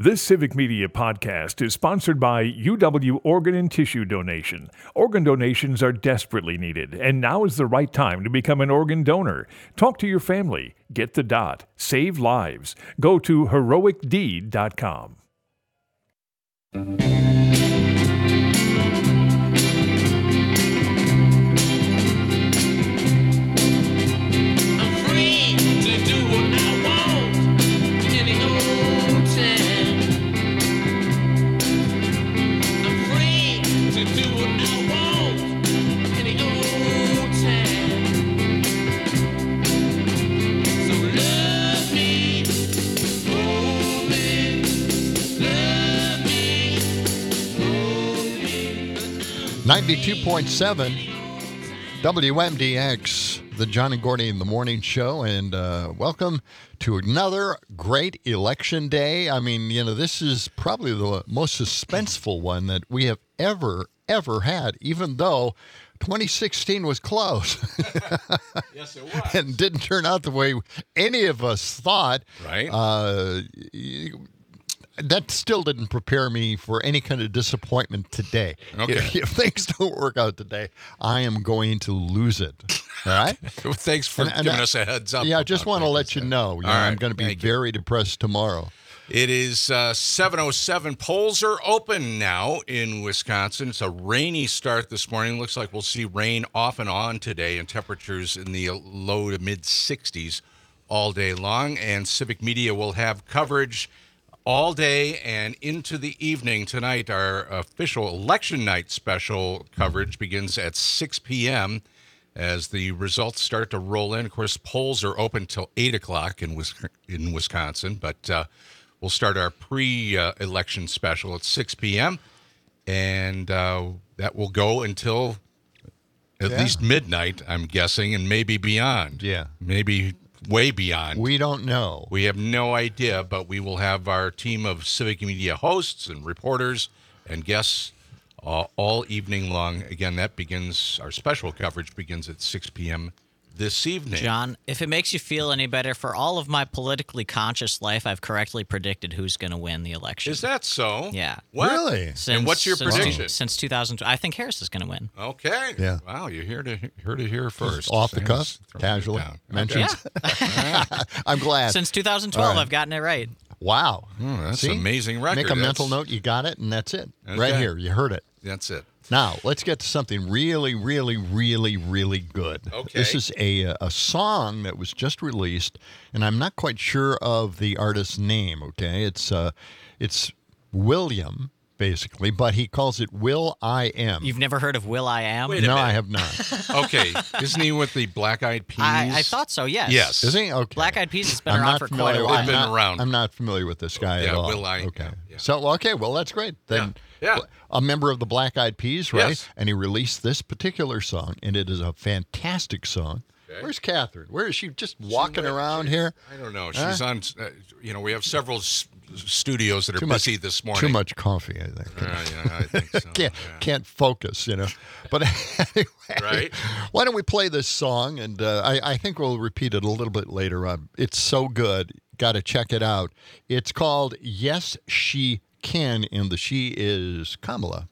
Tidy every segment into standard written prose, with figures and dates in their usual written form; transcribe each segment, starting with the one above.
This Civic Media podcast is sponsored by UW Organ and Tissue Donation. Organ donations are desperately needed, and now is the right time to become an organ donor. Talk to your family. Get the dot. Save lives. Go to heroicdeed.com. .7 WMDX, the John and Gordy in the Morning Show, and welcome to another great election day. I mean, this is probably the most suspenseful one that we have ever had, even though 2016 was close. Yes, it was. And didn't turn out the way any of us thought. Right. That still didn't prepare me for any kind of disappointment today. Okay. If things don't work out today, I am going to lose it. All right? Well, thanks for giving us a heads up. Yeah, I just want to let you know. All right, I'm going to be very depressed tomorrow. It is 7:07. Polls are open now in Wisconsin. It's a rainy start this morning. Looks like we'll see rain off and on today, and temperatures in the low to mid-60s all day long. And Civic Media will have coverage all day and into the evening tonight. Our official election night special coverage begins at 6 p.m. as the results start to roll in. Of course, polls are open till 8 o'clock in Wisconsin, but we'll start our pre-election special at 6 p.m., and that will go until at least midnight, I'm guessing, and maybe beyond. Yeah. Maybe way beyond. We don't know. We have no idea, but we will have our team of Civic Media hosts and reporters and guests all evening long. Again, our special coverage begins at 6 p.m. this evening. John, if it makes you feel any better, for all of my politically conscious life, I've correctly predicted who's going to win the election. Is that so? Yeah. What? Really? And what's your prediction? Since 2000, I think Harris is going to win. Okay. Yeah. Wow, you heard it here first. Off the cuff, casually mentions. Yeah. I'm glad. Since 2012, I've gotten it right. Wow. That's See? an amazing record. Make a mental note. You got it, and that's it. Okay. Right here. You heard it. That's it. Now, let's get to something really, really, really, really good. Okay. This is a song that was just released, and I'm not quite sure of the artist's name, okay? It's William, basically, but he calls it Will I Am. You've never heard of Will I Am? Wait a No, minute. I have not. Okay. Isn't he with the Black Eyed Peas? I thought so, yes. Yes. Is he? Okay. Black Eyed Peas has been I'm around not for familiar. quite a They've while. been I'm not- around. I'm not familiar with this guy Yeah, at all. Will I- Okay. yeah. So, okay, well, that's great. Then Yeah. a member of the Black Eyed Peas, right? Yes. And he released this particular song, and it is a fantastic song. Okay. Where's Catherine? Where is she? Just walking around here? I don't know. She's on, we have several studios that are Too much- busy this morning. Too much coffee, I think. Yeah, I think so. Can't focus, But anyway, Right. why don't we play this song? And I think we'll repeat it a little bit later on. It's so good. Got to check it out. It's called Yes, She Can, and the she is Kamala.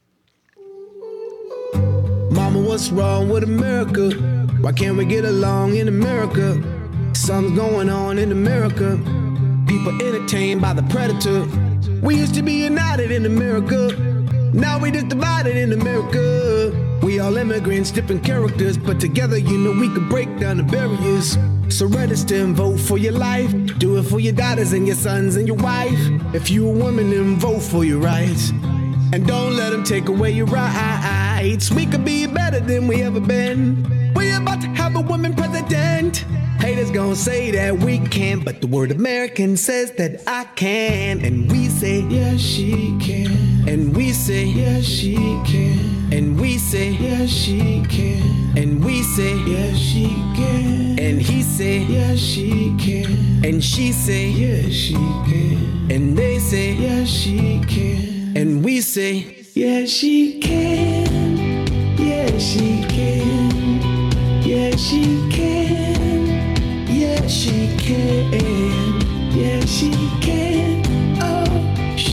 Mama, what's wrong with America? Why can't we get along in America? Something's going on in America. People entertained by the predator. We used to be united in America. Now we just divided in America. We all immigrants, different characters, but together, we could break down the barriers. So register and vote for your life. Do it for your daughters and your sons and your wife. If you a woman, then vote for your rights. And don't let them take away your rights. We could be better than we ever been. We're about to have a woman president. Haters gonna say that we can't, but the word American says that I can. And we say, yes, she can. And we say, yes, she can. And we say, yes, she can. And we say, yes, she can. And he say, yes, she can. And she say, yes, she can. And they say, yes, she can. And we say, yes, she can. Yes, she can. Yes, she can. Yes, she can. Yes, she can. Oh,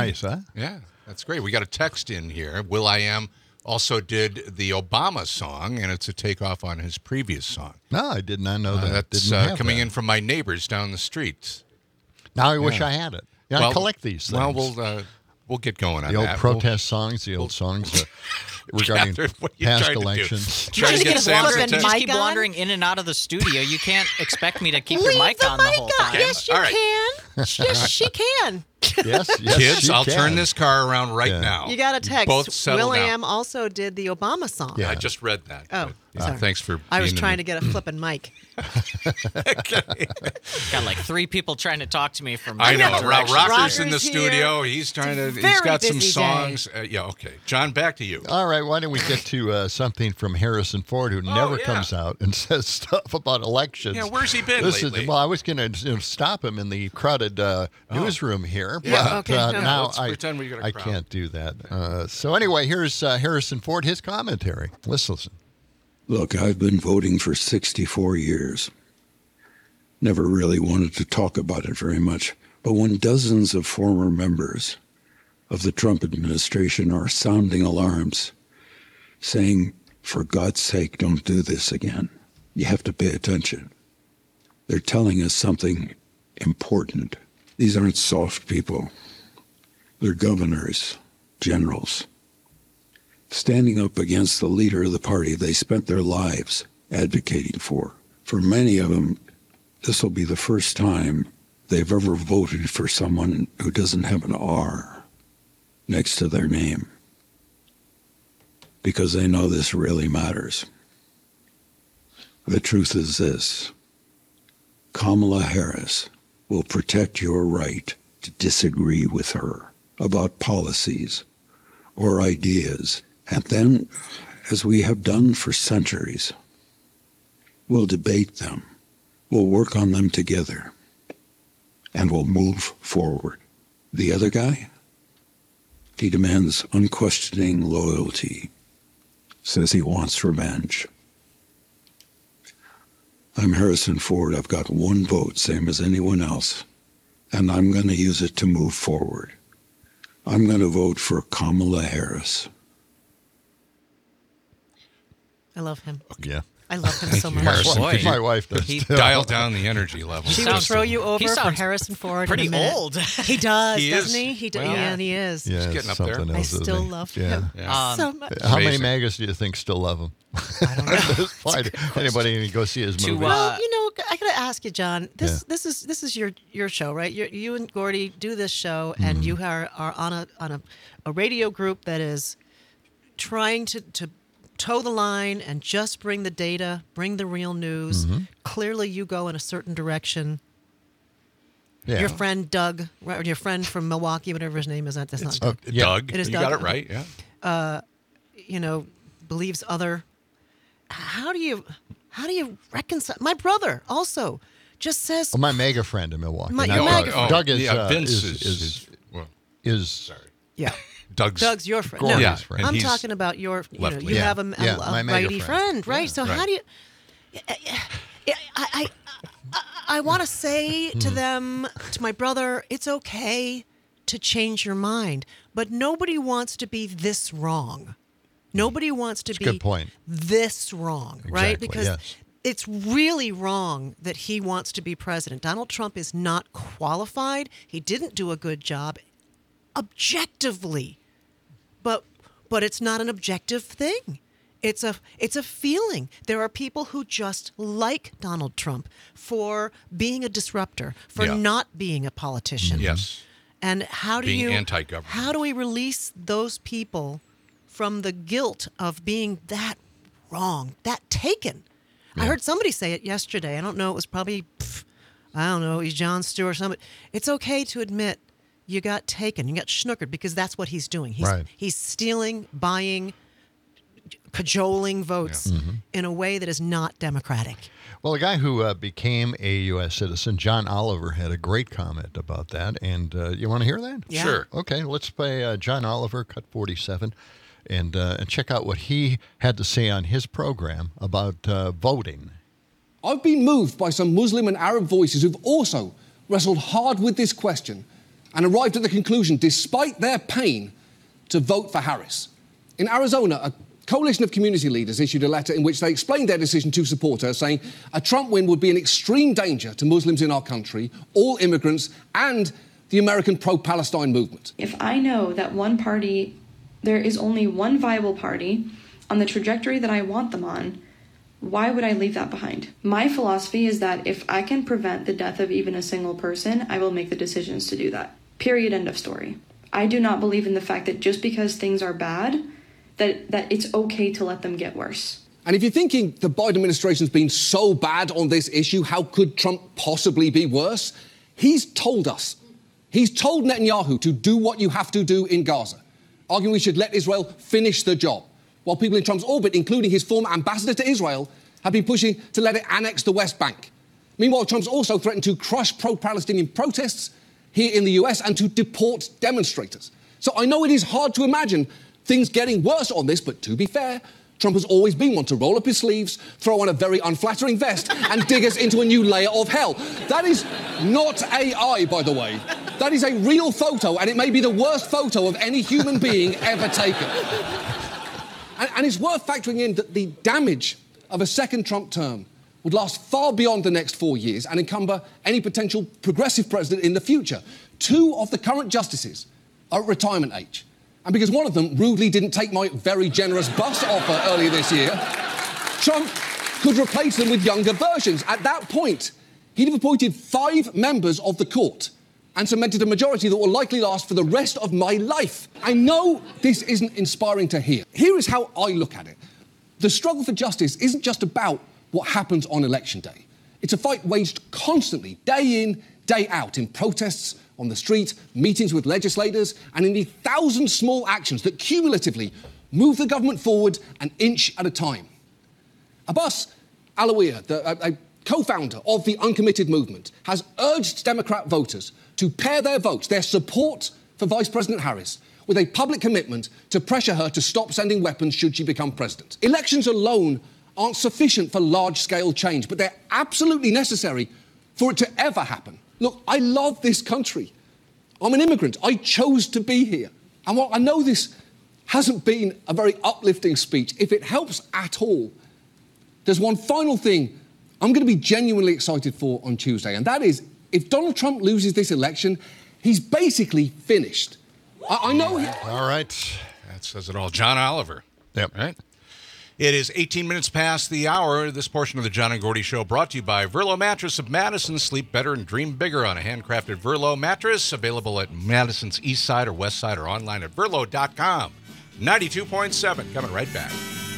Nice, huh? Yeah, that's great. We got a text in here. Will.i.am also did the Obama song, and it's a takeoff on his previous song. No, I did not know that. That's Didn't have coming that. in from my neighbors down the street. Now I wish I had it. Yeah, I collect these things. Well, we'll get going on the old that. protest songs, the old songs regarding Catherine, what are you past trying to do? elections. Trying to get Sam's You attention. just keep on? wandering in and out of the studio. You can't expect me to keep Leave your mic the on the mic whole on. time. Yes, you All right. can. Yes, she can. Yes, Kids, she I'll can. turn this car around right Yeah. now. You got a text. Both settle Will.i.am down. also did the Obama song. Yeah. I just read that. Oh, but, sorry. Thanks for I was being trying to get a flipping mic. Got like 3 people trying to talk to me from I know. different directions. Rocker's in the Rocker's here. studio. He's trying to. It's a He's very got some busy songs. Yeah. Okay. John, back to you. All right, why don't we get to something from Harrison Ford, who never yeah. comes out and says stuff about elections. Yeah, where's he been This lately? well, I was going to stop him in the crowded newsroom here, Yeah. but Okay, no. now Let's pretend we got a I crowd. can't do that. So anyway, here's Harrison Ford, his commentary. Let's listen. Look, I've been voting for 64 years. Never really wanted to talk about it very much, but when dozens of former members of the Trump administration are sounding alarms, saying, for God's sake, don't do this again, you have to pay attention. They're telling us something important. These aren't soft people. They're governors, generals, standing up against the leader of the party they spent their lives advocating for. For many of them, this will be the first time they've ever voted for someone who doesn't have an R next to their name, because they know this really matters. The truth is this: Kamala Harris will protect your right to disagree with her about policies or ideas, and then, as we have done for centuries, we'll debate them, we'll work on them together, and we'll move forward. The other guy, he demands unquestioning loyalty, says he wants revenge. I'm Harrison Ford. I've got one vote, same as anyone else, and I'm going to use it to move forward. I'm going to vote for Kamala Harris. I love him. Yeah. I love him so much. Harrison. Boy. My wife does He too. dialed down the energy level. She will sounds- throw you over he for sounds Harrison Ford. pretty in a minute. old. He does, He doesn't is. he? He does. Well, Yeah, he is. Yeah, getting up there. something I else, isn't still he? love Yeah. him Yeah. so much. How many Amazing. maggots do you think still love him? I don't know. Why anybody go see his To, movie? Well, you know, I gotta ask you, John. This Yeah. this is your show, right? You and Gordy do this show, and you are on a radio group that is trying to toe the line and just bring the data, bring the real news. Clearly, you go in a certain direction. yeah. Your friend Doug, or your friend from Milwaukee, whatever his name is, that's not Doug. Yeah. Doug. It is you Doug. got it right. Yeah. You know, believes other. How do you reconcile? My brother also just says Well, my mega friend in Milwaukee. My- not your Doug. mega friend. Doug is yeah, Vince is well, is yeah. Doug's your friend. Gordy's Yeah, friend. and I'm he's talking about your. You know, left you wing. have Yeah, my a mega righty friend. friend, right? So right. how do you? I want to say to them, to my brother, it's okay to change your mind, but nobody wants to be this wrong. Nobody wants to be good point. this wrong, right? Exactly, Because yes. it's really wrong that he wants to be president. Donald Trump is not qualified. He didn't do a good job objectively. But it's not an objective thing. It's a feeling. There are people who just like Donald Trump for being a disruptor, for Yeah. not being a politician. Yes. And how do Being you anti-government. How do we release those people from the guilt of being that wrong, that taken? I heard somebody say it yesterday. I don't know. It was probably I don't know. He's Jon Stewart or something. It's okay to admit you got taken, you got snookered, because that's what he's doing. He's stealing, buying, cajoling votes in a way that is not democratic. Well, a guy who became a U.S. citizen, John Oliver, had a great comment about that. And you want to hear that? Yeah. Sure. Okay, let's play John Oliver, cut 47, and check out what he had to say on his program about voting. I've been moved by some Muslim and Arab voices who've also wrestled hard with this question and arrived at the conclusion, despite their pain, to vote for Harris. In Arizona, a coalition of community leaders issued a letter in which they explained their decision to support her, saying a Trump win would be an extreme danger to Muslims in our country, all immigrants, and the American pro-Palestine movement. If I know that one party, there is only one viable party on the trajectory that I want them on, why would I leave that behind? My philosophy is that if I can prevent the death of even a single person, I will make the decisions to do that. Period, end of story. I do not believe in the fact that just because things are bad, that it's okay to let them get worse. And if you're thinking the Biden administration's been so bad on this issue, how could Trump possibly be worse? He's told us. He's told Netanyahu to do what you have to do in Gaza, arguing we should let Israel finish the job, while people in Trump's orbit, including his former ambassador to Israel, have been pushing to let it annex the West Bank. Meanwhile, Trump's also threatened to crush pro-Palestinian protests here in the US and to deport demonstrators. So I know it is hard to imagine things getting worse on this, but to be fair, Trump has always been one to roll up his sleeves, throw on a very unflattering vest, and dig us into a new layer of hell. That is not AI, by the way. That is a real photo, and it may be the worst photo of any human being ever taken. And it's worth factoring in that the damage of a second Trump term would last far beyond the next 4 years and encumber any potential progressive president in the future. 2 of the current justices are at retirement age. And because one of them rudely didn't take my very generous bus offer earlier this year, Trump could replace them with younger versions. At that point, he'd have appointed 5 members of the court and cemented a majority that will likely last for the rest of my life. I know this isn't inspiring to hear. Here is how I look at it. The struggle for justice isn't just about what happens on election day. It's a fight waged constantly, day in, day out, in protests, on the street, meetings with legislators, and in the 1,000 small actions that cumulatively move the government forward an inch at a time. Abbas Alawiya, a co-founder of the Uncommitted Movement, has urged Democrat voters to pair their votes, their support for Vice President Harris, with a public commitment to pressure her to stop sending weapons should she become president. Elections alone aren't sufficient for large-scale change, but they're absolutely necessary for it to ever happen. Look, I love this country. I'm an immigrant. I chose to be here. And while I know this hasn't been a very uplifting speech, if it helps at all, there's one final thing I'm going to be genuinely excited for on Tuesday, and that is, if Donald Trump loses this election, he's basically finished. I know... All right. That says it all. John Oliver. Yep. Right? It is 18 minutes past the hour. This portion of the John and Gordy Show brought to you by Verlo Mattress of Madison. Sleep better and dream bigger on a handcrafted Verlo mattress. Available at Madison's East Side or West Side or online at Verlo.com. 92.7. Coming right back.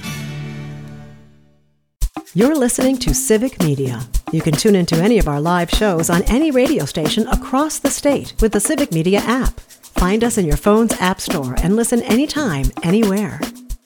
You're listening to Civic Media. You can tune into any of our live shows on any radio station across the state with the Civic Media app. Find us in your phone's app store and listen anytime, anywhere.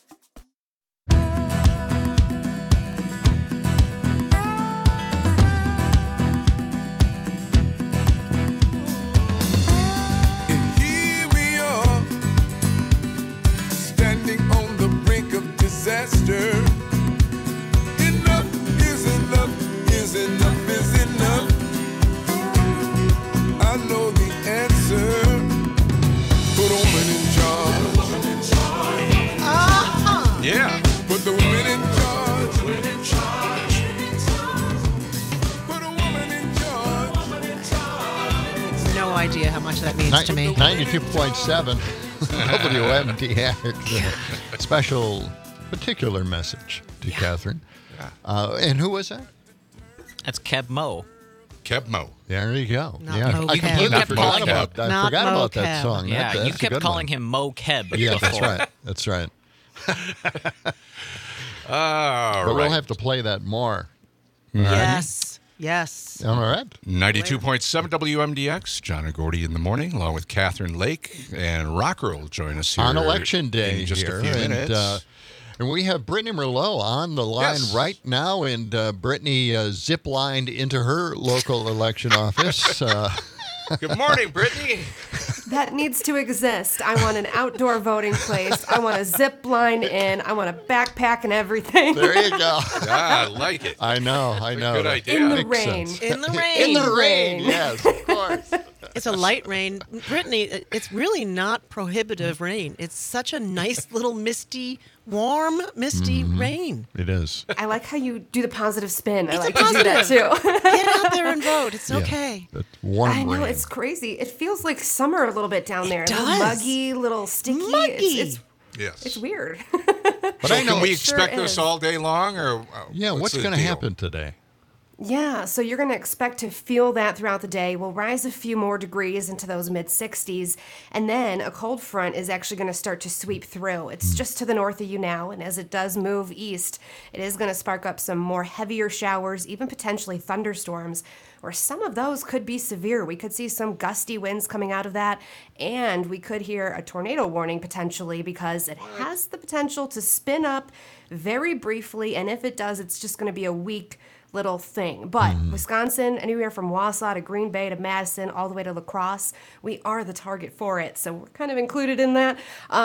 Idea how much that means to me. 92.7 WMDX. Special, particular message to Catherine. And who was that? That's Keb Mo. Keb Mo. There you go. Mo I Keb. completely forgot about that Keb. song. Yeah, that's you kept calling him Mo Keb. Yeah, before. that's right. But we'll have to play that more. Yes. Yes. All right. 92.7 WMDX, John and Gordy in the morning, along with Catherine Lake, and Rocker will join us here on Election Day in just here. a few minutes. And we have Brittany Merlot on the line right now, and Brittany zip-lined into her local election office. Good morning, Brittany. That needs to exist. I want an outdoor voting place. I want a zip line in. I want a backpack and everything. There you go. I like it. I know. Good idea. In the rain. In the rain. In the rain, yes, of course. It's a light rain. Brittany, it's really not prohibitive rain. It's such a nice little warm, misty rain. It is. I like how you do the positive spin. I It's like a to do that positive. too. Get out there and vote. It's okay. It's warm I know, rain. it's crazy. It feels like summer a little bit down there. A little does. muggy, little sticky. Muggy. Yes. It's weird. But I know. Can we It sure expect this is. all day long, or Yeah, what's the going to deal? happen today? Yeah, so you're going to expect to feel that throughout the day. We'll rise a few more degrees into those mid 60s, and then a cold front is actually going to start to sweep through. It's just to the north of you now, and as it does move east, it is going to spark up some more heavier showers, even potentially thunderstorms, or some of those could be severe. We could see some gusty winds coming out of that, and we could hear a tornado warning potentially because it has the potential to spin up very briefly, and if it does, it's just going to be a weak little thing. But Wisconsin, anywhere from Wausau to Green Bay to Madison, all the way to La Crosse, we are the target for it. So we're kind of included in that.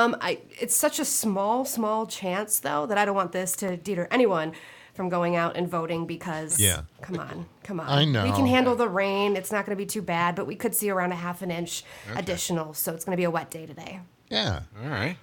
It's such a small chance, though, that I don't want this to deter anyone from going out and voting because, come on. I know. We can handle the rain. It's not going to be too bad, but we could see around a half an inch additional. So it's going to be a wet day today. Yeah. All right.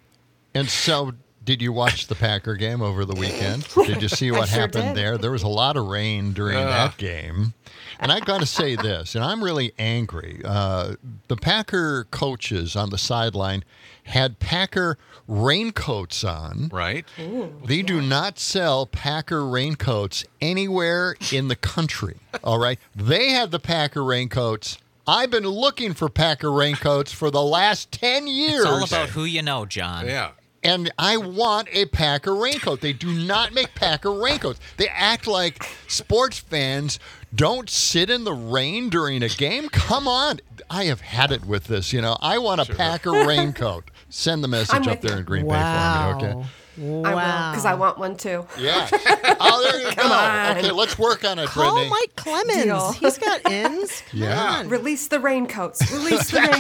And so, did you watch the Packer game over the weekend? Did you see what sure happened did. there? There was a lot of rain during that game. And I got to say this, and I'm really angry. The Packer coaches on the sideline had Packer raincoats on. Right. They do not sell Packer raincoats anywhere in the country. All right. They had the Packer raincoats. I've been looking for Packer raincoats for the last 10 years. It's all about who you know, John. Yeah. And I want a Packer raincoat. They do not make Packer raincoats. They act like sports fans don't sit in the rain during a game. Come on. I have had it with this. I want a Packer raincoat. Send the message I'm up with there you. in Green Bay for me, okay? I will, because I want one too. Yeah. Oh, there you go. on. Okay, let's work on it, Call Brittany. Mike Clemens. Deal. He's got ends. Come Yeah. on. Release the raincoats. Release the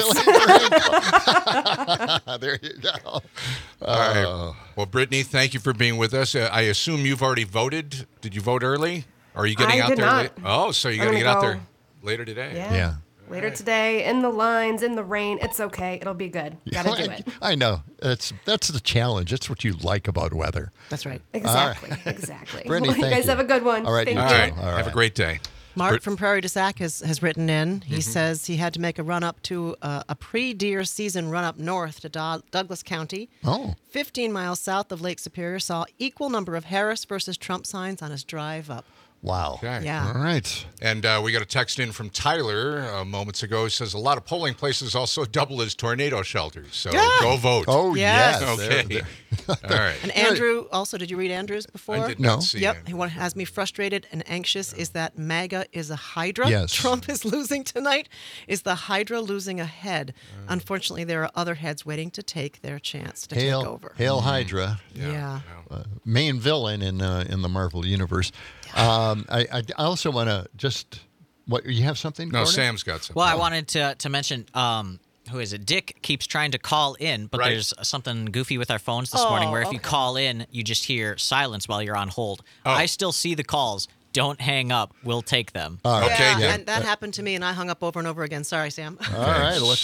raincoats. There you go. All right. Well, Brittany, thank you for being with us. I assume you've already voted. Did you vote early? Or are you getting I out did there not. late? Oh, so you're I'm going to get gonna out go. there later today. Yeah. Later today, in the lines, in the rain. It's okay. It'll be good. Gotta do it. I know. That's the challenge. That's what you like about weather. That's right. Exactly. Exactly. Brittany, Well, you thank guys you. have a good one. All right, Thank you All you. right. All Have a right. great day. Mark from Prairie du Sac has written in. He says he had to make a run up to a pre-deer season run up north to Douglas County. Oh. 15 miles south of Lake Superior, saw equal number of Harris versus Trump signs on his drive up. Wow. Okay. Yeah. All right. And we got a text in from Tyler moments ago. He says a lot of polling places also double as tornado shelters. So go vote. Oh, Yes. yes. Okay. All right. And Andrew, also, did you read Andrew's before? I did No. not see Yep. him. What has me frustrated and anxious is that MAGA is a hydra. Yes. Trump is losing tonight. Is the hydra losing a head? Unfortunately, there are other heads waiting to take their chance to take over. Hail Hydra. Yeah. Main villain in the Marvel universe. I also want to just you have something? No, Gordon? Sam's got something. Well, I wanted to mention, who is it? Dick keeps trying to call in, but Right. there's something goofy with our phones this morning where if you call in, you just hear silence while you're on hold. I still see the calls. Don't hang up. We'll take them. All right. Okay. Yeah, and that happened to me, and I hung up over and over again. Sorry, Sam. All right. Let's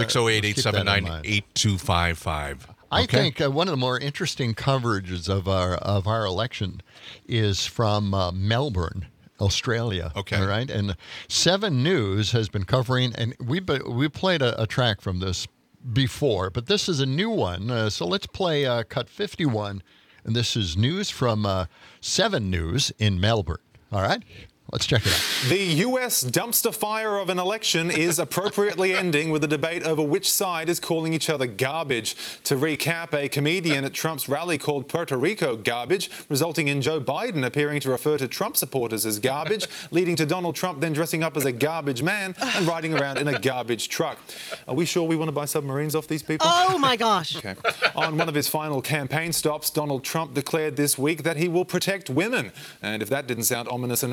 608-879-8255. I think one of the more interesting coverages of our election is from Melbourne, Australia. Okay. All right. And 7 News has been covering, and we played a track from this before, but this is a new one. So let's play cut 51, and this is news from 7 News in Melbourne. All right. Let's check it out. The US dumpster fire of an election is appropriately ending with a debate over which side is calling each other garbage. To recap, a comedian at Trump's rally called Puerto Rico garbage, resulting in Joe Biden appearing to refer to Trump supporters as garbage, leading to Donald Trump then dressing up as a garbage man and riding around in a garbage truck. Are we sure we want to buy submarines off these people? Oh, my gosh. Okay. On one of his final campaign stops, Donald Trump declared this week that he will protect women. And if that didn't sound ominous enough, he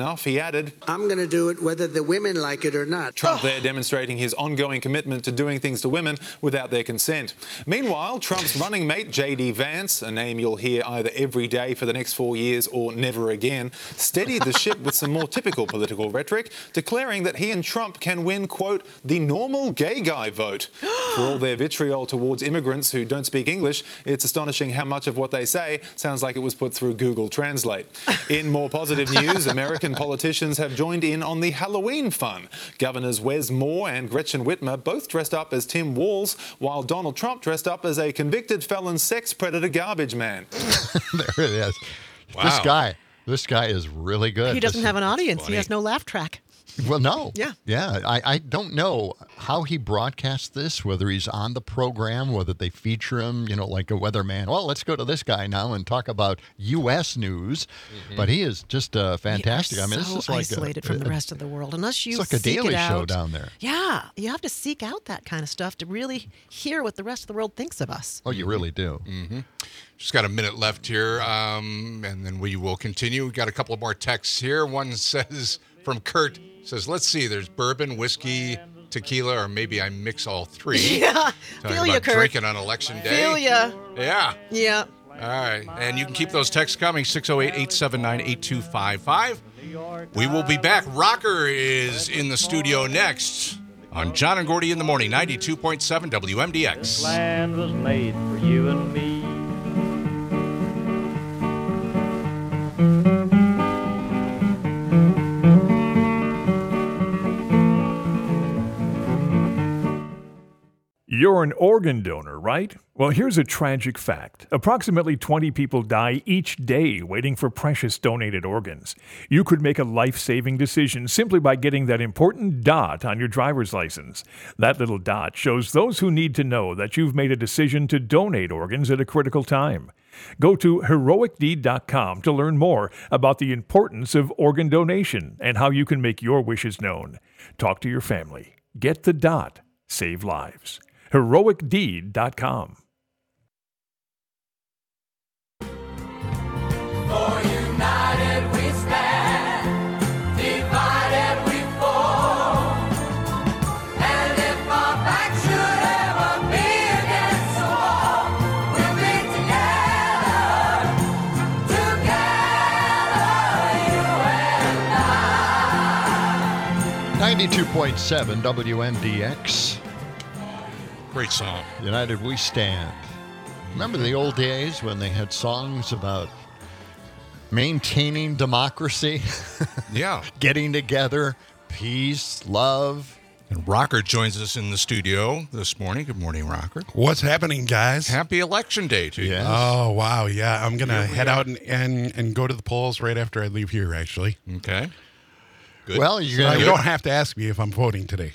added, I'm going to do it whether the women like it or not. Trump there demonstrating his ongoing commitment to doing things to women without their consent. Meanwhile, Trump's running mate, J.D. Vance, a name you'll hear either every day for the next 4 years or never again, steadied the ship with some more typical political rhetoric, declaring that he and Trump can win, quote, the normal gay guy vote. For all their vitriol towards immigrants who don't speak English, it's astonishing how much of what they say sounds like it was put through Google Translate. In more positive news, American politicians have joined in on the Halloween fun. Governors Wes Moore and Gretchen Whitmer both dressed up as Tim Walz, while Donald Trump dressed up as a convicted felon sex predator garbage man. There it is. Wow. This guy is really good. He doesn't have an audience. He has no laugh track. Well, no. Yeah. Yeah. I don't know how he broadcasts this, whether he's on the program, whether they feature him, like a weatherman. Well, let's go to this guy now and talk about U.S. news. Mm-hmm. But he is just fantastic. We are this is like isolated from the rest of the world. Unless you it's like a Daily Show down there. Yeah. You have to seek out that kind of stuff to really hear what the rest of the world thinks of us. Oh, you really do. Mm-hmm. Just got a minute left here, and then we will continue. We've got a couple of more texts here. One says, from Kurt, says, let's see, there's bourbon, whiskey, tequila, or maybe I mix all three. Yeah, feel you, Kurt. Drinking on Election Day. Feel ya. Yeah. Yeah. All right, and you can keep those texts coming, 608-879-8255. We will be back. Rocker is in the studio next on John and Gordy in the Morning, 92.7 WMDX. This land was made for you and me. You're an organ donor, right? Well, here's a tragic fact. Approximately 20 people die each day waiting for precious donated organs. You could make a life-saving decision simply by getting that important dot on your driver's license. That little dot shows those who need to know that you've made a decision to donate organs at a critical time. Go to heroicdeed.com to learn more about the importance of organ donation and how you can make your wishes known. Talk to your family. Get the dot. Save lives. heroicdeed.com. For united we stand, divided we fall. And if our back should ever be against the wall, we'll be together, you and I. 92.7 WMDX. Great song. United We Stand. Remember the old days when they had songs about maintaining democracy? Yeah. Getting together, peace, love. And Rocker joins us in the studio this morning. Good morning, Rocker. What's happening, guys? Happy Election Day to you. Yes. Oh, wow. Yeah, I'm going to head out and go to the polls right after I leave here, actually. Okay. Good. Well, you don't have to ask me if I'm voting today.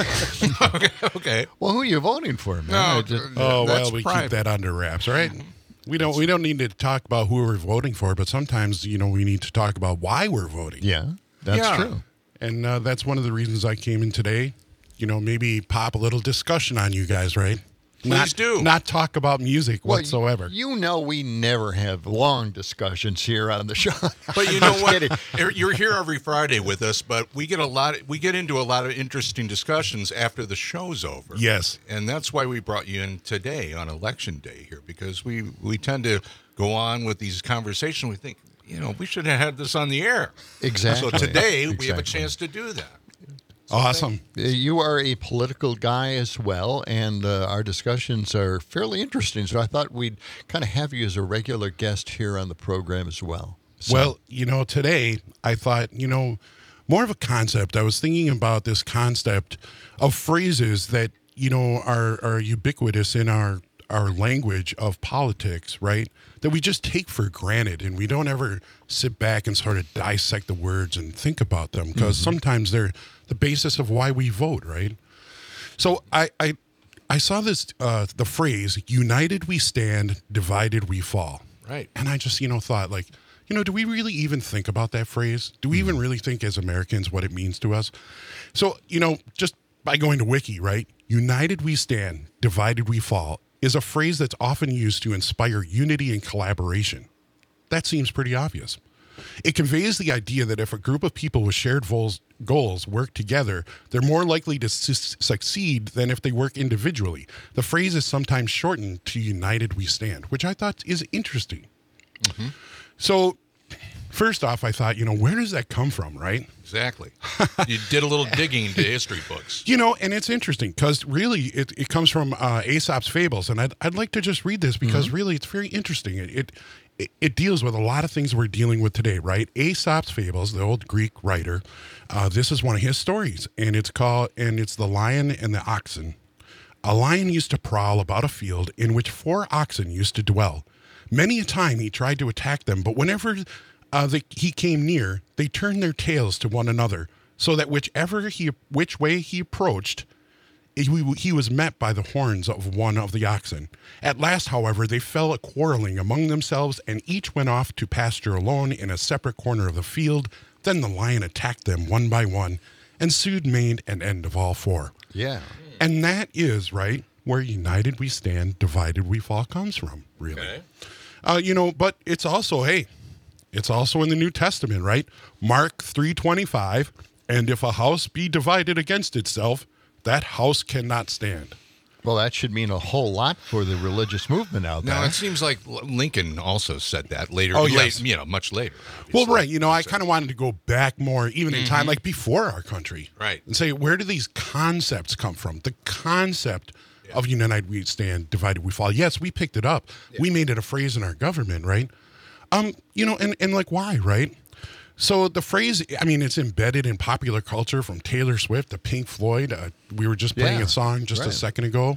Okay. Well, who are you voting for, man? We keep that under wraps, right? We don't need to talk about who we're voting for, but sometimes, we need to talk about why we're voting. Yeah, that's true. And that's one of the reasons I came in today. Maybe pop a little discussion on you guys, right? Please do. Not talk about music whatsoever. We never have long discussions here on the show. But you know what? You're here every Friday with us, but we get into a lot of interesting discussions after the show's over. Yes. And that's why we brought you in today on Election Day here, because we tend to go on with these conversations. We think, we should have had this on the air. Exactly. So today we have a chance to do that. Awesome. You are a political guy as well, and our discussions are fairly interesting. So I thought we'd kind of have you as a regular guest here on the program as well. So. Well, today I thought, more of a concept. I was thinking about this concept of phrases that, are ubiquitous in our language of politics, right? That we just take for granted, and we don't ever sit back and sort of dissect the words and think about them, because sometimes they're the basis of why we vote, right? So I saw this, the phrase, united we stand, divided we fall. Right. And I just, thought like, do we really even think about that phrase? Do we even really think as Americans what it means to us? So, just by going to Wiki, right? United we stand, divided we fall is a phrase that's often used to inspire unity and collaboration. That seems pretty obvious. It conveys the idea that if a group of people with shared goals work together, they're more likely to succeed than if they work individually. The phrase is sometimes shortened to United We Stand, which I thought is interesting. Mm-hmm. So, first off, I thought, where does that come from, right? Exactly. You did a little digging into history books. And it's interesting because really it comes from Aesop's Fables. And I'd like to just read this because really it's very interesting. It deals with a lot of things we're dealing with today, right? Aesop's Fables, the old Greek writer, this is one of his stories. And it's The Lion and the Oxen. A lion used to prowl about a field in which 4 oxen used to dwell. Many a time he tried to attack them, but whenever he came near, they turned their tails to one another, so that which way he approached, he was met by the horns of one of the oxen. At last, however, they fell a quarreling among themselves, and each went off to pasture alone in a separate corner of the field. Then the lion attacked them one by one, and soon made an end of all 4. Yeah. And that is, right, where united we stand, divided we fall comes from, really. Okay. But it's also, it's also in the New Testament, right? Mark 3:25, and if a house be divided against itself, that house cannot stand. Well, that should mean a whole lot for the religious movement out there. No, it seems like Lincoln also said that later. Oh, yes. Much later. Well, right. I kind of wanted to go back more, even in time, like before our country. Right. And say, where do these concepts come from? The concept of united we stand, divided we fall. Yes, we picked it up. Yeah. We made it a phrase in our government, right? And like why, right? So the phrase, it's embedded in popular culture from Taylor Swift to Pink Floyd. We were just playing a song just a second ago.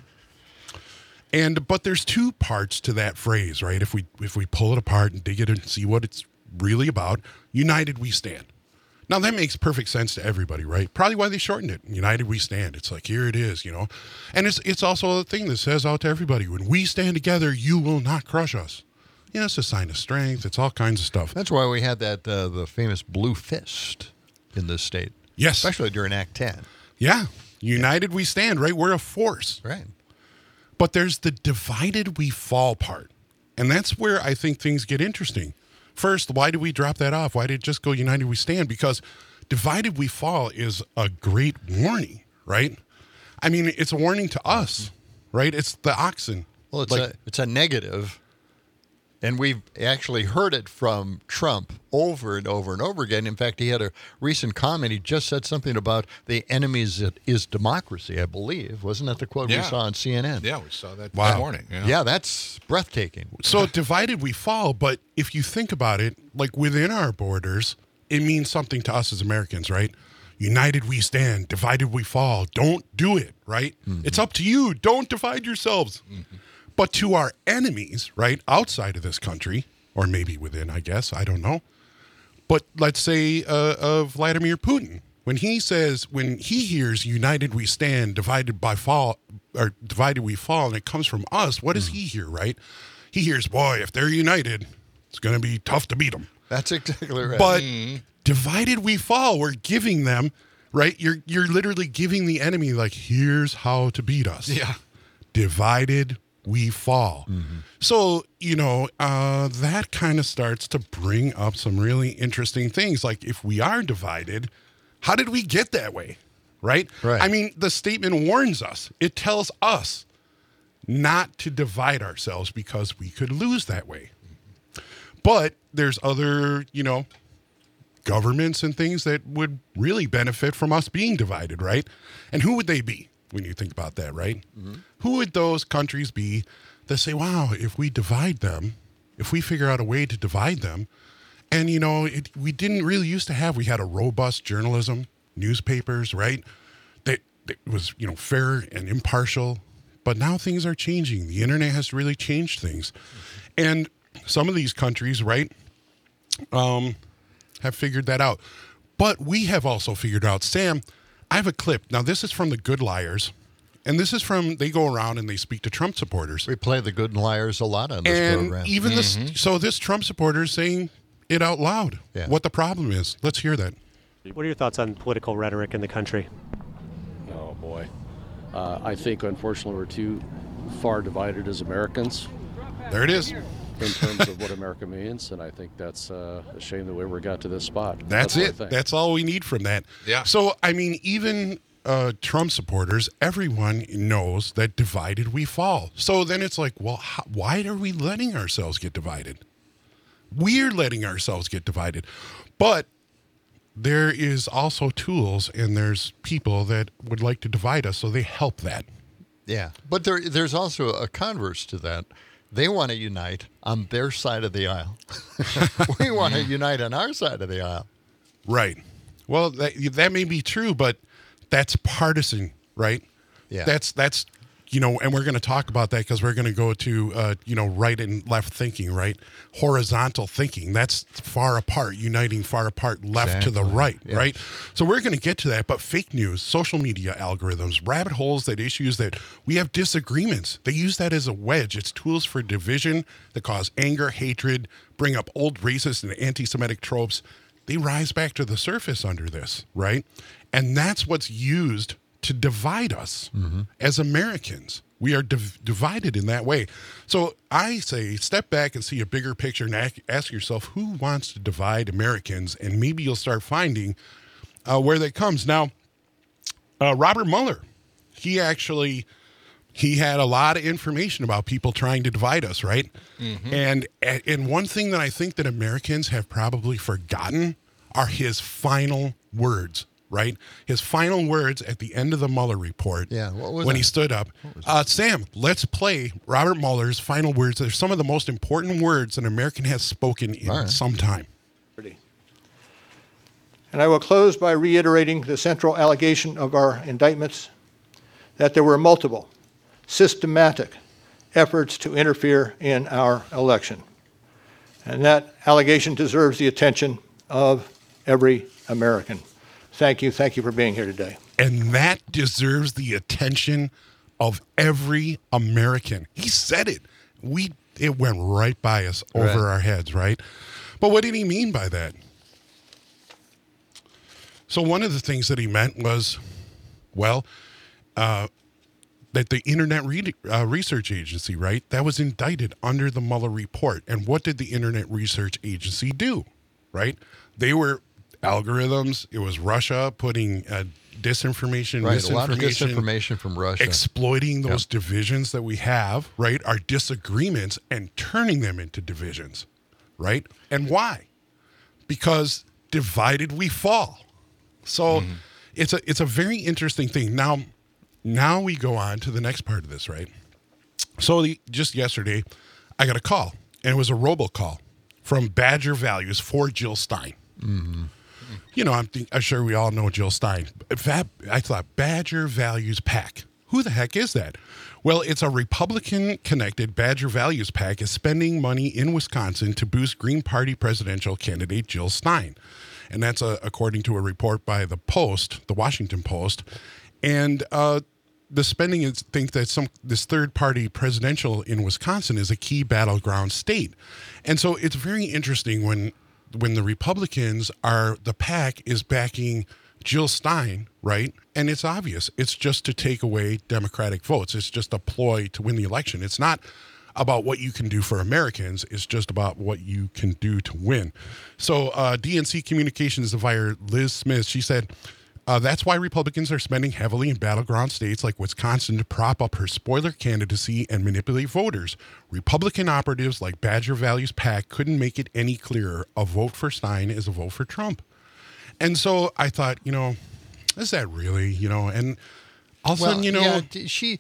But there's 2 parts to that phrase, right? If we pull it apart and dig it and see what it's really about, united we stand. Now that makes perfect sense to everybody, right? Probably why they shortened it. United we stand. It's like, here it is, And it's also a thing that says out to everybody, when we stand together, you will not crush us. It's a sign of strength. It's all kinds of stuff. That's why we had that the famous blue fist in this state. Yes. Especially during Act 10. Yeah. United we stand, right? We're a force. Right. But there's the divided we fall part. And that's where I think things get interesting. First, why did we drop that off? Why did it just go united we stand? Because divided we fall is a great warning, right? It's a warning to us, right? It's the oxen. Well, it's a negative. And we've actually heard it from Trump over and over and over again. In fact, he had a recent comment. He just said something about the enemies is democracy, I believe. Wasn't that the quote we saw on CNN? Yeah, we saw that this morning. Yeah, that's breathtaking. So divided we fall, but if you think about it, like within our borders, it means something to us as Americans, right? United we stand, divided we fall. Don't do it, right? Mm-hmm. It's up to you. Don't divide yourselves. Mm-hmm. But to our enemies, right, outside of this country, or maybe within, I guess, I don't know. But let's say Vladimir Putin, when he hears united we stand, divided we fall, and it comes from us, what does he hear, right? He hears, boy, if they're united, it's going to be tough to beat them. That's exactly right. But divided we fall, we're giving them, right? You're literally giving the enemy, like, here's how to beat us. Yeah. Divided we fall. Mm-hmm. So, that kind of starts to bring up some really interesting things. Like, if we are divided, how did we get that way? Right? The statement warns us. It tells us not to divide ourselves because we could lose that way. But there's other, governments and things that would really benefit from us being divided, right? And who would they be? When you think about that, right? Mm-hmm. Who would those countries be that say, wow, if we divide them, if we figure out a way to divide them, and, we didn't really used to have, we had a robust journalism, newspapers, right? That was, fair and impartial, but now things are changing. The internet has really changed things. And some of these countries, right, have figured that out. But we have also figured out, Sam, I have a clip. Now, this is from the Good Liars, and this is they go around and they speak to Trump supporters. We play the Good Liars a lot on this program. Even this Trump supporter is saying it out loud, what the problem is. Let's hear that. What are your thoughts on political rhetoric in the country? Oh, boy. I think, unfortunately, we're too far divided as Americans. There it is. in terms of what America means, and I think that's a shame that we ever got to this spot. That's what I it. think. That's all we need from that. Yeah. So, I mean, even Trump supporters, everyone knows that divided we fall. So then it's like, well, why are we letting ourselves get divided? We're letting ourselves get divided. But there is also tools and there's people that would like to divide us, so they help that. Yeah, but there's also a converse to that. They want to unite on their side of the aisle. We want to unite on our side of the aisle. Right. Well, that may be true, but that's partisan, right? Yeah. That's and we're going to talk about that because we're going to go to, right and left thinking, right? Horizontal thinking. That's far apart, uniting far apart, left to the right, Yeah. right? So we're going to get to that. But fake news, social media algorithms, rabbit holes, issues that we have disagreements. They use that as a wedge. It's tools for division that cause anger, hatred, bring up old racist and anti-Semitic tropes. They rise back to the surface under this, right? And that's what's used to divide us as Americans. We are divided in that way. So I say step back and see a bigger picture and ask yourself, who wants to divide Americans? And maybe you'll start finding where that comes. Now, Robert Mueller, he had a lot of information about people trying to divide us, right? And one thing that I think that Americans have probably forgotten are his final words. Right? His final words at the end of the Mueller report. Yeah, what was when that? he stood up. Sam, let's play Robert Mueller's final words. They're some of the most important words an American has spoken in some time. And I will close by reiterating the central allegation of our indictments, that there were multiple, systematic efforts to interfere in our election. And that allegation deserves the attention of every American. Thank you. Thank you for being here today. And that deserves the attention of every American. He said it. It went right by us over our heads, right? But what did he mean by that? So one of the things that he meant was, that the Internet Research Agency, right, that was indicted under the Mueller report. And what did the Internet Research Agency do, right? They were algorithms. It was Russia putting disinformation, misinformation, a lot of disinformation from Russia, exploiting those divisions that we have, right, our disagreements, and turning them into divisions, right? And why? Because divided we fall. So it's a very interesting thing. Now we go on to the next part of this, right? So just yesterday, I got a call, and it was a robocall from Badger Values for Jill Stein. I'm sure we all know Jill Stein. I thought, Badger Values PAC. Who the heck is that? Well, it's a Republican-connected Badger Values PAC is spending money in Wisconsin to boost Green Party presidential candidate Jill Stein. And that's according to a report by the Washington Post. And the spending is that this third-party presidential in Wisconsin is a key battleground state. And so it's very interesting when the Republicans the PAC is backing Jill Stein, right? And it's obvious. It's just to take away Democratic votes. It's just a ploy to win the election. It's not about what you can do for Americans. It's just about what you can do to win. So DNC Communications Advisor Liz Smith, she said, that's why Republicans are spending heavily in battleground states like Wisconsin to prop up her spoiler candidacy and manipulate voters. Republican operatives like Badger Values PAC couldn't make it any clearer. A vote for Stein is a vote for Trump. And so I thought, is that really, and all of a sudden, she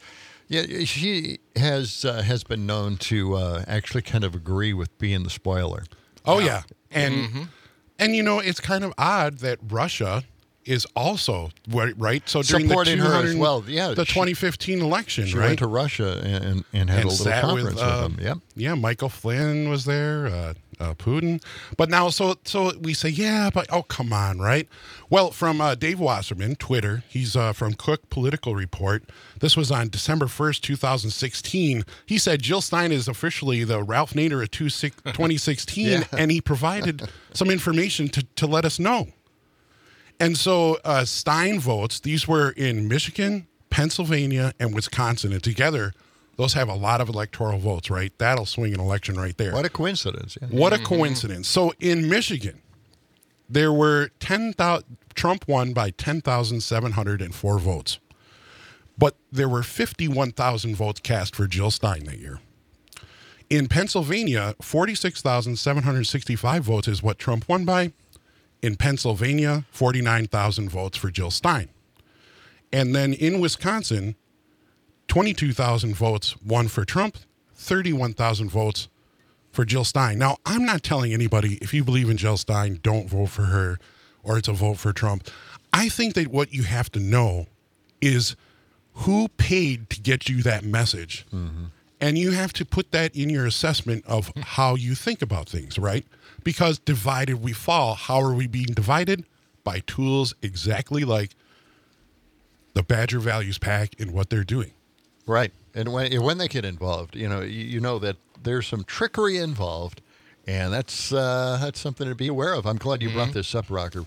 has been known to actually kind of agree with being the spoiler. Oh, yeah. And it's kind of odd that Russia is also right. So during supporting her as well. Yeah, the 2015 election, she right? went to Russia and had a little conference with them. Yep. Yeah, Michael Flynn was there, Putin. But now, so we say, but come on, right? Well, from Dave Wasserman, Twitter, he's from Cook Political Report. This was on December 1st, 2016. He said Jill Stein is officially the Ralph Nader of 2016, and he provided some information to let us know. And so Stein votes, these were in Michigan, Pennsylvania, and Wisconsin. And together, Those have a lot of electoral votes, right? That'll swing an election right there. What a coincidence. Yeah. What a coincidence. So in Michigan, there were 10,000, Trump won by 10,704 votes. But there were 51,000 votes cast for Jill Stein that year. In Pennsylvania, 46,765 votes is what Trump won by. In Pennsylvania, 49,000 votes for Jill Stein. And then in Wisconsin, 22,000 votes won for Trump, 31,000 votes for Jill Stein. Now, I'm not telling anybody, if you believe in Jill Stein, don't vote for her or it's a vote for Trump. I think that what you have to know is who paid to get you that message. Mm-hmm. And you have to put that in your assessment of how you think about things, right? Because divided we fall. How are we being divided? By tools exactly like the Badger Values PAC and what they're doing. Right. And when they get involved, you know that there's some trickery involved, and that's something to be aware of. I'm glad you brought this up, Rocker.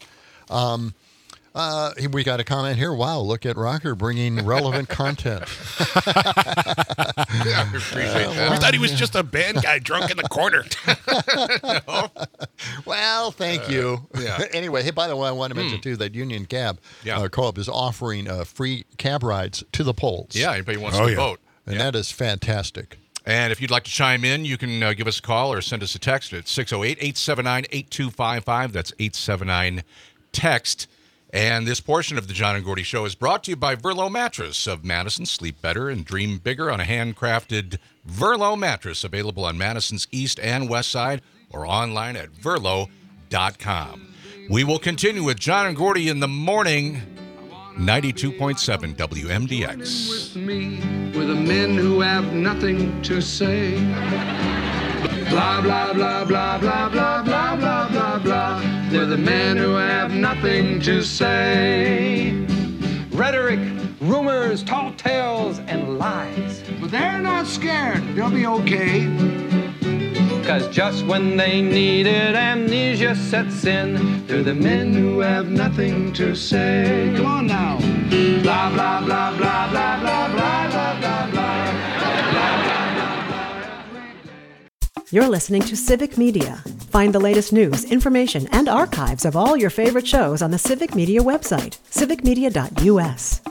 We got a comment here. Wow, look at Rocker bringing relevant content. I appreciate that. We thought he was just a band guy drunk in the corner. No. Well, thank you. Yeah. Anyway, hey, by the way, I want to mention, too, that Union Cab Co-op is offering free cab rides to the polls. Yeah, anybody wants to vote. And that is fantastic. And if you'd like to chime in, you can give us a call or send us a text at 608-879-8255. That's 879-TEXT. And this portion of the John and Gordy Show is brought to you by Verlo Mattress of Madison. Sleep better and dream bigger on a handcrafted Verlo mattress, available on Madison's east and west side or online at verlo.com. We will continue with John and Gordy in the morning, 92.7 WMDX. With me, with the men who have nothing to say. Blah, blah, blah, blah, blah, blah, blah, blah, blah, blah. They're the men who have nothing to say. Rhetoric, rumors, tall tales, and lies. But they're not scared. They'll be okay. Because just when they need it, amnesia sets in. They're the men who have nothing to say. Come on now. Blah, blah, blah, blah, blah, blah, blah, blah, blah, blah. You're listening to Civic Media. Find the latest news, information, and archives of all your favorite shows on the Civic Media website, civicmedia.us.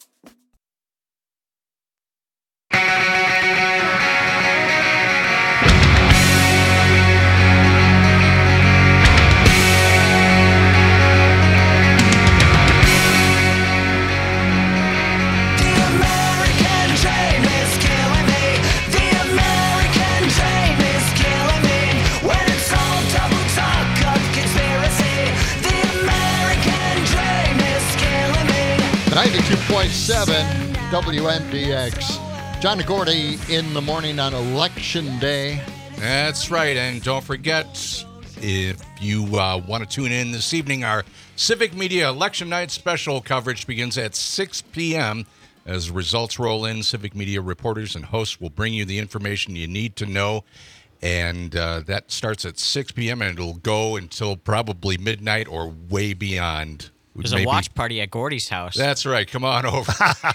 WMDX. John and Gordy in the morning on Election Day. That's right. And don't forget, if you want to tune in this evening, our Civic Media Election Night special coverage begins at 6 p.m. As results roll in, Civic Media reporters and hosts will bring you the information you need to know. And that starts at 6 p.m. and it'll go until probably midnight or way beyond. There's a watch party at Gordy's house. That's right. Come on over.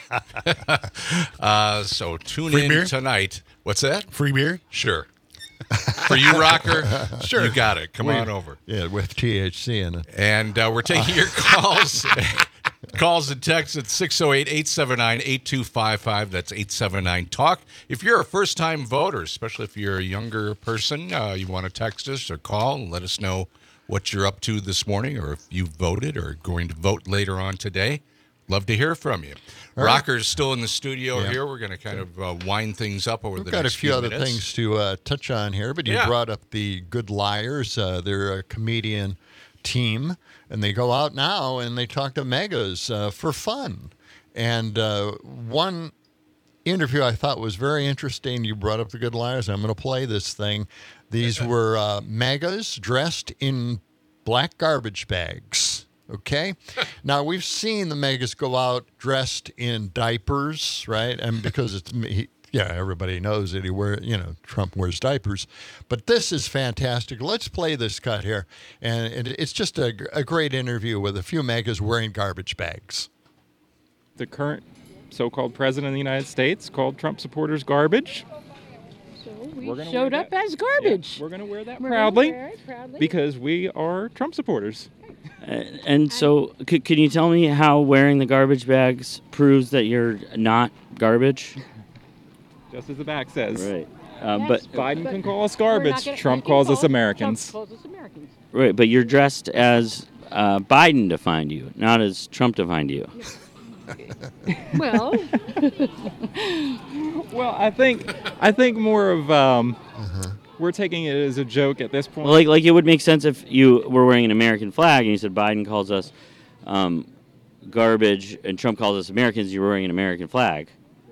So tune Free in beer? tonight. What's that? Free beer? Sure. For you, Rocker? Sure. You got it. Come on over. Yeah, with THC in it. And we're taking your calls. Calls and texts at 608-879-8255. That's 879-TALK. If you're a first-time voter, especially if you're a younger person, you want to text us or call and let us know what you're up to this morning, or if you voted or going to vote later on today. Love to hear from you. All right. Rocker's still in the studio here. We're going to kind of wind things up over the next few minutes. We've got a few other things to touch on here, but you brought up the Good Liars. They're a comedian team, and they go out now and they talk to megas for fun. And one interview I thought was very interesting. You brought up the Good Liars. I'm going to play this thing. These were megas dressed in black garbage bags. Okay? Now, we've seen the megas go out dressed in diapers, right? And because it's everybody knows that Trump wears diapers. But this is fantastic. Let's play this cut here. And it's just a great interview with a few megas wearing garbage bags. The current so-called president of the United States called Trump supporters garbage. We showed up as garbage. Yeah, we're going to wear that We're proudly, gonna wear it proudly because we are Trump supporters. And so, can you tell me how wearing the garbage bags proves that you're not garbage? Just as the back says. Right. But Biden can call us We're not garbage. gonna- Trump he can calls call us Americans. Trump calls us Americans. Right, but you're dressed as Biden defined you, not as Trump defined you. Well, Well, I think more of we're taking it as a joke at this point. Well, like it would make sense if you were wearing an American flag and you said Biden calls us garbage and Trump calls us Americans. You're wearing an American flag.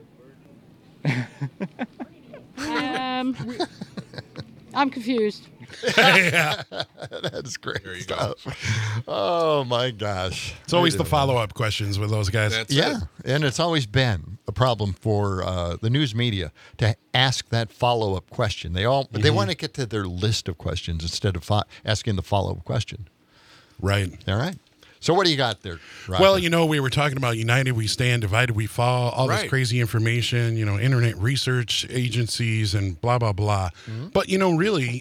I'm confused. Yeah, that's great stuff. Oh my gosh! It's always the follow-up questions with those guys. And it's always been a problem for the news media to ask that follow-up question. They want to get to their list of questions instead of asking the follow-up question. Right. All right. So what do you got there, Roger? Well, we were talking about United We Stand, Divided We Fall, all this crazy information, internet research agencies and blah, blah, blah. Mm-hmm. But, really,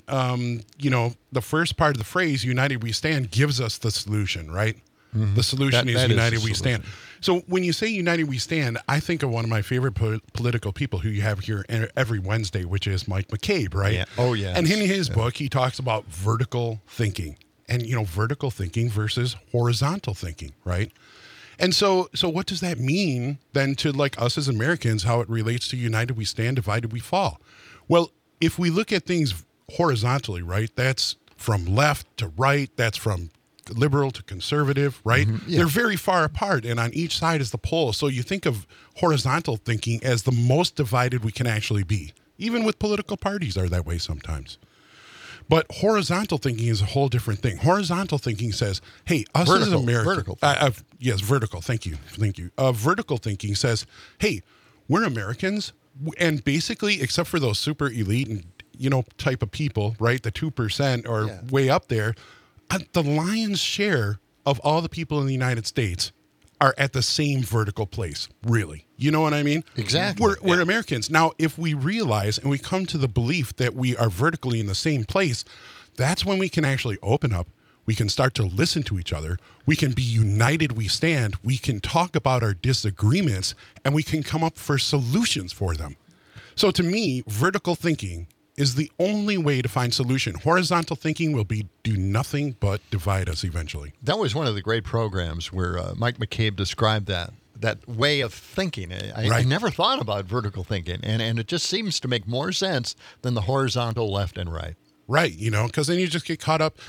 the first part of the phrase, United We Stand, gives us the solution, right? Mm-hmm. The solution That is is United the We Stand. So when you say United We Stand, I think of one of my favorite political people who you have here every Wednesday, which is Mike McCabe, right? Yeah. Oh, yes. And in his book, he talks about vertical thinking. And, vertical thinking versus horizontal thinking, right? And so what does that mean then to us as Americans, how it relates to United We Stand, Divided We Fall? Well, if we look at things horizontally, right, that's from left to right, that's from liberal to conservative, right? Mm-hmm. Yeah. They're very far apart, and on each side is the pole. So you think of horizontal thinking as the most divided we can actually be. Even with political parties are that way sometimes. But horizontal thinking is a whole different thing. Horizontal thinking says, hey, us as Americans... Yes, vertical. Thank you. Vertical thinking says, hey, we're Americans, and basically, except for those super elite and, type of people, right, the 2% or way up there, the lion's share of all the people in the United States are at the same vertical place, really. You know what I mean? Exactly. We're Americans. Now, if we realize and we come to the belief that we are vertically in the same place, that's when we can actually open up. We can start to listen to each other. We can be united, we stand. We can talk about our disagreements, and we can come up for solutions for them. So to me, vertical thinking is the only way to find solution. Horizontal thinking will do nothing but divide us eventually. That was one of the great programs where Mike McCabe described that way of thinking. I never thought about vertical thinking, and it just seems to make more sense than the horizontal left and right. Right, because then you just get caught up.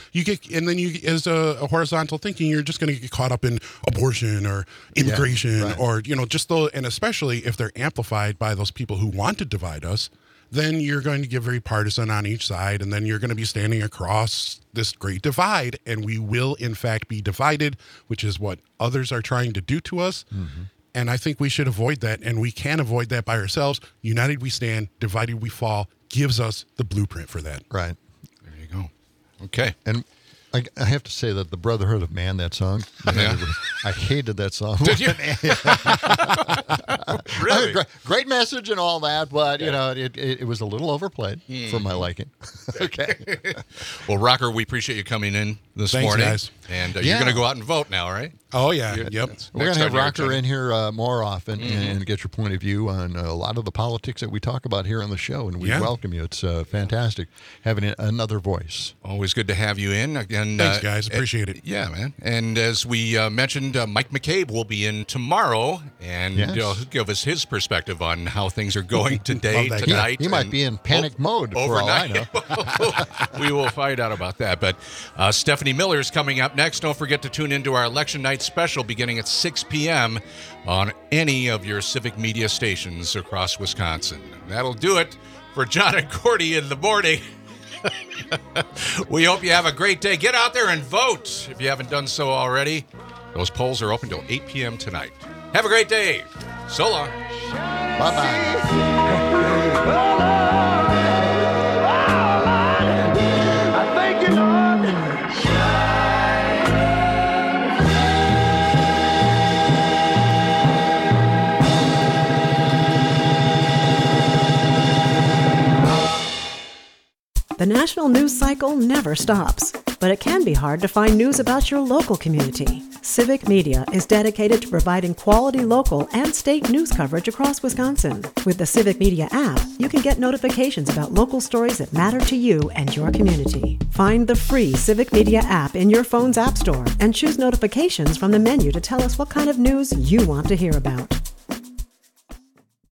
As a horizontal thinking, you're just going to get caught up in abortion or immigration or and especially if they're amplified by those people who want to divide us, then you're going to get very partisan on each side, and then you're going to be standing across this great divide, and we will, in fact, be divided, which is what others are trying to do to us. Mm-hmm. And I think we should avoid that, and we can avoid that by ourselves. United we stand, divided we fall gives us the blueprint for that. Right. There you go. Okay. And I have to say that the Brotherhood of Man, that song, I hated that song. Did you? Really? Great message and all that, but it was a little overplayed for my liking. Okay. Well, Rocker, we appreciate you coming in this morning. Guys. And you're going to go out and vote now, right? Oh, yeah. Yep. We're going to have Rocker in here more often and get your point of view on a lot of the politics that we talk about here on the show, and we welcome you. It's fantastic having another voice. Always good to have you in. And, thanks, guys. Appreciate it. Yeah, man. And as we mentioned, Mike McCabe will be in tomorrow, and he'll give us his perspective on how things are going today, tonight. He might be in panic mode for all I know. We will find out about that. But Stephanie Miller is coming up next. Don't forget to tune into our Election Night special beginning at 6 p.m. on any of your civic media stations across Wisconsin. That'll do it for John and Cordy in the morning. We hope you have a great day. Get out there and vote if you haven't done so already. Those polls are open till 8 p.m. tonight. Have a great day. So long. Bye-bye. The national news cycle never stops, but it can be hard to find news about your local community. Civic Media is dedicated to providing quality local and state news coverage across Wisconsin. With the Civic Media app, you can get notifications about local stories that matter to you and your community. Find the free Civic Media app in your phone's app store and choose notifications from the menu to tell us what kind of news you want to hear about.